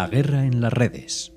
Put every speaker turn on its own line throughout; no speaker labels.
La guerra en las redes.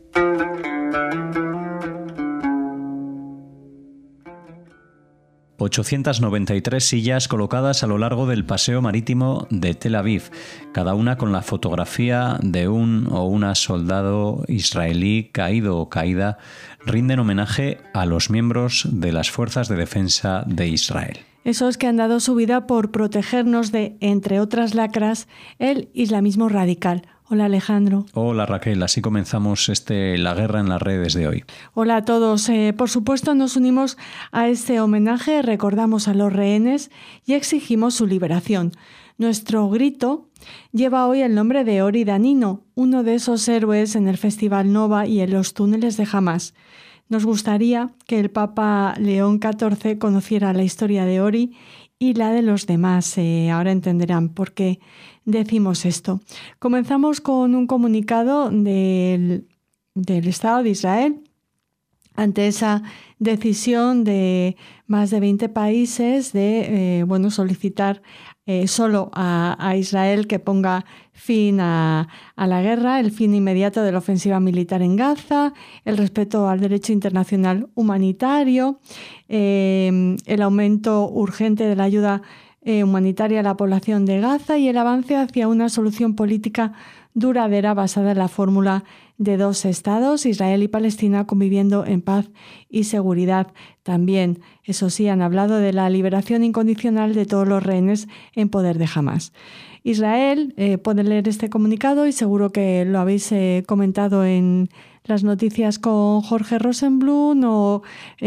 ...893 sillas colocadas a lo largo del paseo marítimo de Tel Aviv, cada una con la fotografía de un o una soldado israelí caído o caída, rinden homenaje a los miembros de las fuerzas de defensa de Israel.
Esos que han dado su vida por protegernos de, entre otras lacras, el islamismo radical. Hola Alejandro.
Hola Raquel, así comenzamos La guerra en las redes de hoy.
Hola a todos. Por supuesto nos unimos a este homenaje, recordamos a los rehenes y exigimos su liberación. Nuestro grito lleva hoy el nombre de Ori Danino, uno de esos héroes en el Festival Nova y en los túneles de Hamás. Nos gustaría que el Papa León XIV conociera la historia de Ori y la de los demás. Ahora entenderán por qué decimos esto. Comenzamos con un comunicado del Estado de Israel ante esa decisión de más de 20 países de solicitar solo a Israel que ponga fin a la guerra, el fin inmediato de la ofensiva militar en Gaza, el respeto al derecho internacional humanitario, el aumento urgente de la ayuda humanitaria a la población de Gaza y el avance hacia una solución política duradera basada en la fórmula de dos estados, Israel y Palestina, conviviendo en paz y seguridad. También, eso sí, han hablado de la liberación incondicional de todos los rehenes en poder de Hamás. Israel, puede leer este comunicado y seguro que lo habéis comentado en las noticias con Jorge Rosenblum o...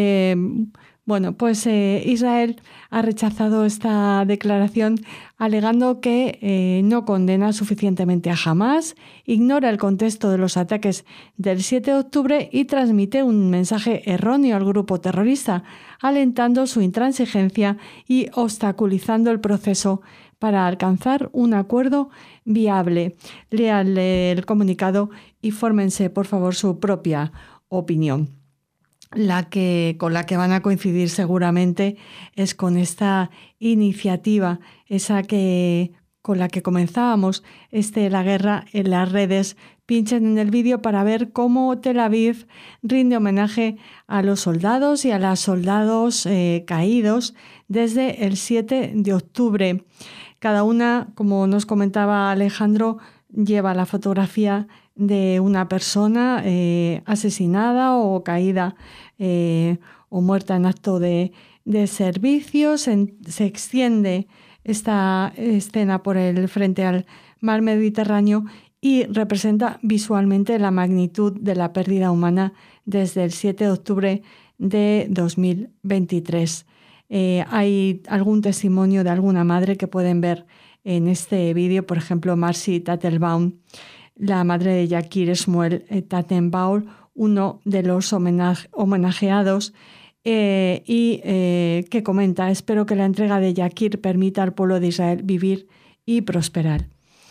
Israel ha rechazado esta declaración alegando que no condena suficientemente a Hamás, ignora el contexto de los ataques del 7 de octubre y transmite un mensaje erróneo al grupo terrorista, alentando su intransigencia y obstaculizando el proceso para alcanzar un acuerdo viable. Lean el comunicado y fórmense, por favor, su propia opinión. Con la que van a coincidir seguramente es con esta iniciativa, con la que comenzábamos, la guerra en las redes. Pinchen en el vídeo para ver cómo Tel Aviv rinde homenaje a los soldados y a las soldados caídos desde el 7 de octubre. Cada una, como nos comentaba Alejandro, lleva la fotografía de una persona asesinada o caída o muerta en acto de servicio. Se extiende esta escena por el frente al mar Mediterráneo y representa visualmente la magnitud de la pérdida humana desde el 7 de octubre de 2023. Hay algún testimonio de alguna madre que pueden ver en este vídeo, por ejemplo, Marcy Tattelbaum, la madre de Yakir Shmuel Tattenbaum, uno de los homenajeados, que comenta: espero que la entrega de Yakir permita al pueblo de Israel vivir y prosperar.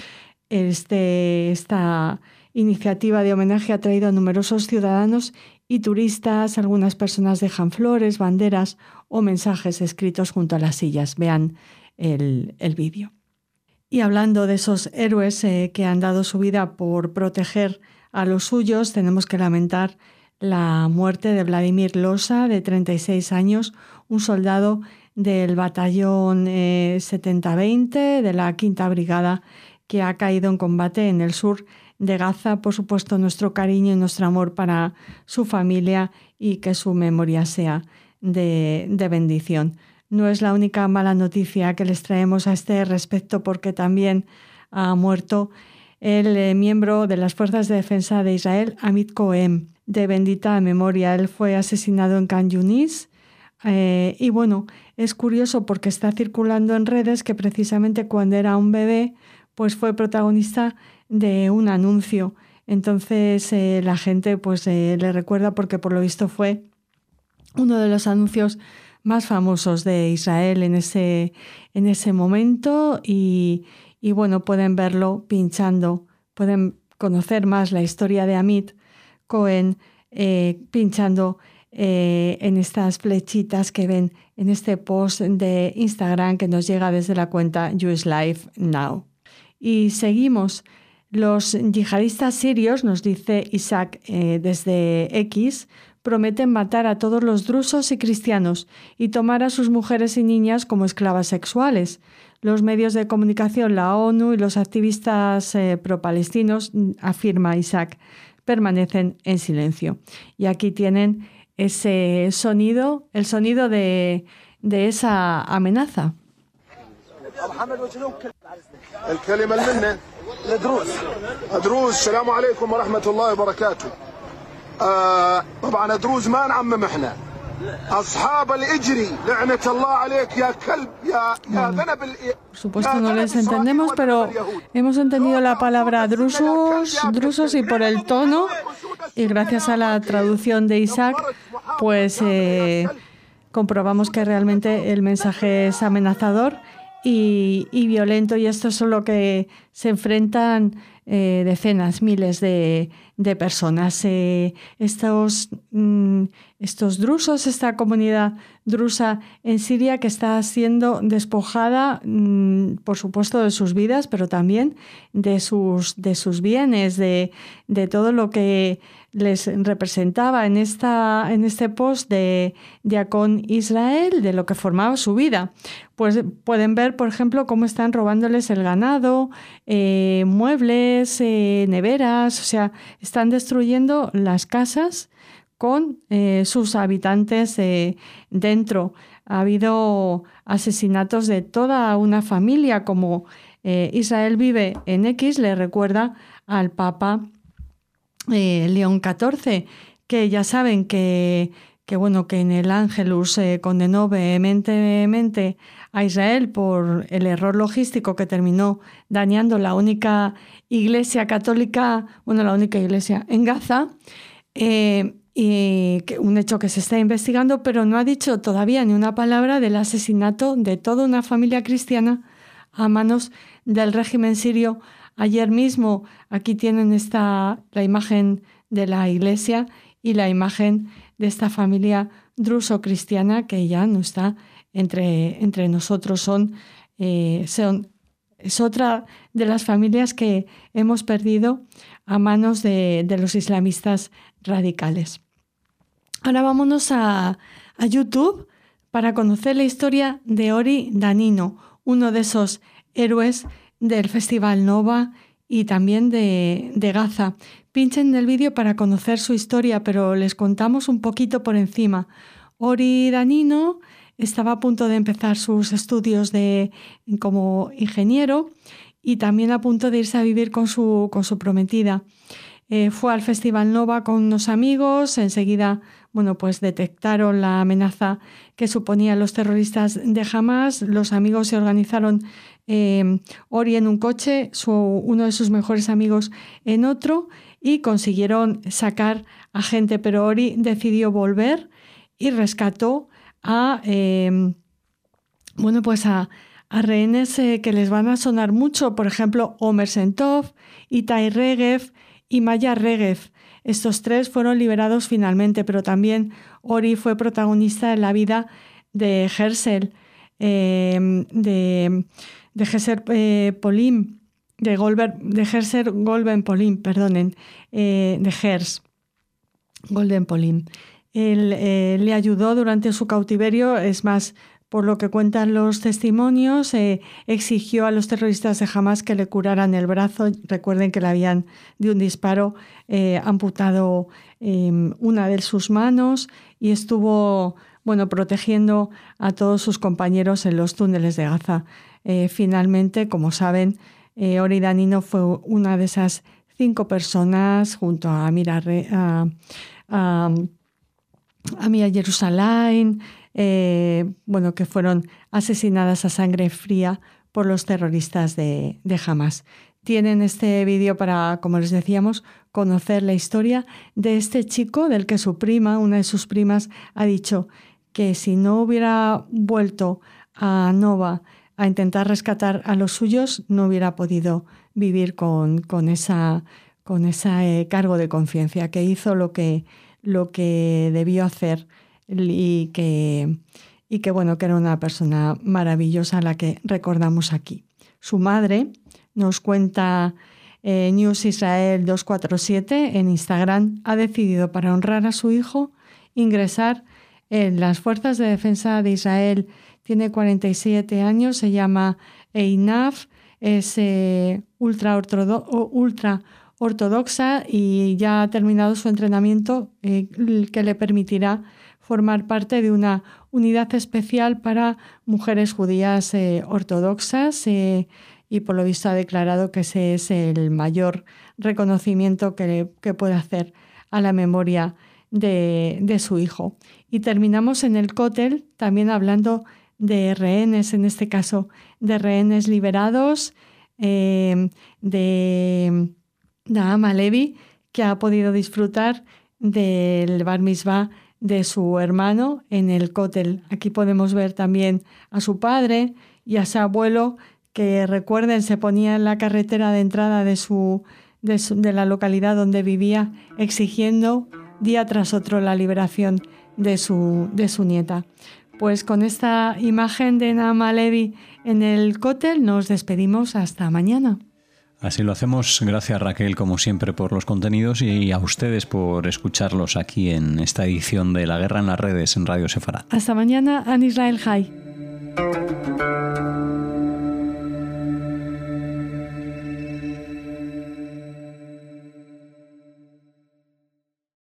Esta iniciativa de homenaje ha traído a numerosos ciudadanos y turistas. Algunas personas dejan flores, banderas o mensajes escritos junto a las sillas. Vean el vídeo. Y hablando de esos héroes que han dado su vida por proteger a los suyos, tenemos que lamentar la muerte de Vladimir Losa, de 36 años, un soldado del batallón 70-20 de la 5ª Brigada que ha caído en combate en el sur de Gaza. Por supuesto, nuestro cariño y nuestro amor para su familia y que su memoria sea de bendición. No es la única mala noticia que les traemos a este respecto, porque también ha muerto el miembro de las Fuerzas de Defensa de Israel, Amit Cohen, de bendita memoria. Él fue asesinado en Khan Yunis y es curioso porque está circulando en redes que precisamente cuando era un bebé pues fue protagonista de un anuncio. Entonces la gente le recuerda porque por lo visto fue uno de los anuncios más famosos de Israel en ese momento y pueden verlo pinchando, pueden conocer más la historia de Amit Cohen pinchando en estas flechitas que ven en este post de Instagram que nos llega desde la cuenta Jewish Life Now. Y seguimos. Los yihadistas sirios, nos dice Isaac desde X, prometen matar a todos los drusos y cristianos y tomar a sus mujeres y niñas como esclavas sexuales. Los medios de comunicación, la ONU y los activistas pro-palestinos, afirma Isaac, permanecen en silencio. Y aquí tienen ese sonido, el sonido de esa amenaza.
الكلمة المنة أدروز السلام عليكم ورحمة الله وبركاته. طبعا أدروز ما نعمم احنا أصحاب الإجري لعنة الله عليك يا كلب يا ذنب.
Por supuesto no les entendemos, pero hemos entendido la palabra drusos y por el tono y gracias a la traducción de Isaac, pues comprobamos que realmente el mensaje es amenazador y violento, y esto es lo que se enfrentan decenas, miles de personas. Estos drusos, esta comunidad drusa en Siria que está siendo despojada, por supuesto, de sus vidas, pero también de sus bienes, de todo lo que les representaba en este post de Diacon Israel, de lo que formaba su vida. Pues pueden ver, por ejemplo, cómo están robándoles el ganado, muebles, neveras, o sea, están destruyendo las casas con sus habitantes dentro. Ha habido asesinatos de toda una familia, como Israel vive en X, le recuerda al Papa León XIV, que ya saben que en el Ángelus condenó vehementemente a Israel por el error logístico que terminó dañando la única iglesia católica, la única iglesia en Gaza, y un hecho que se está investigando, pero no ha dicho todavía ni una palabra del asesinato de toda una familia cristiana a manos del régimen sirio. Ayer mismo, aquí tienen la imagen de la iglesia y la imagen de esta familia druso-cristiana que ya no está entre nosotros. Es otra de las familias que hemos perdido a manos de los islamistas radicales. Ahora vámonos a YouTube para conocer la historia de Ori Danino, uno de esos héroes del Festival Nova y también de Gaza. Pinchen el vídeo para conocer su historia, pero les contamos un poquito por encima. Ori Danino estaba a punto de empezar sus estudios como ingeniero y también a punto de irse a vivir con su prometida. Fue al Festival Nova con unos amigos, enseguida pues detectaron la amenaza que suponían los terroristas de Hamas. Los amigos se organizaron, Ori en un coche, uno de sus mejores amigos en otro, y consiguieron sacar a gente, pero Ori decidió volver y rescató a rehenes que les van a sonar mucho, por ejemplo, Omer Sentov, Itai Regev y Maya Regev. Estos tres fueron liberados finalmente, pero también Ori fue protagonista en la vida de Hersel, de Hersel Polim, de Hersel Golden Polim, de Hers Golden Polim. Él le ayudó durante su cautiverio, es más, por lo que cuentan los testimonios, exigió a los terroristas de Hamas que le curaran el brazo. Recuerden que le habían, de un disparo, amputado una de sus manos, y estuvo protegiendo a todos sus compañeros en los túneles de Gaza. Finalmente, como saben, Ori Danino fue una de esas 5 personas, junto a Mia Jerusalén, que fueron asesinadas a sangre fría por los terroristas de Hamas. Tienen este vídeo para, como les decíamos, conocer la historia de este chico del que su prima, una de sus primas, ha dicho que si no hubiera vuelto a Nova a intentar rescatar a los suyos, no hubiera podido vivir con ese cargo de conciencia, que hizo lo que debió hacer y que era una persona maravillosa a la que recordamos aquí. Su madre nos cuenta News Israel 247 en Instagram, ha decidido, para honrar a su hijo, ingresar en las Fuerzas de Defensa de Israel. Tiene 47 años, se llama Einaf, es ultra ortodoxa y ya ha terminado su entrenamiento que le permitirá formar parte de una unidad especial para mujeres judías ortodoxas y por lo visto ha declarado que ese es el mayor reconocimiento que puede hacer a la memoria de su hijo. Y terminamos en el Kotel también hablando de rehenes, en este caso de rehenes liberados, de Naam Halevi, que ha podido disfrutar del bar mitzvah de su hermano en el Kotel. Aquí podemos ver también a su padre y a su abuelo, que recuerden, se ponía en la carretera de entrada de la localidad donde vivía, exigiendo día tras otro la liberación de su nieta. Pues con esta imagen de Naam Halevi en el Kotel nos despedimos hasta mañana.
Así lo hacemos. Gracias, Raquel, como siempre, por los contenidos y a ustedes por escucharlos aquí en esta edición de La Guerra en las Redes en Radio Sefarad.
Hasta mañana, An Israel Chai.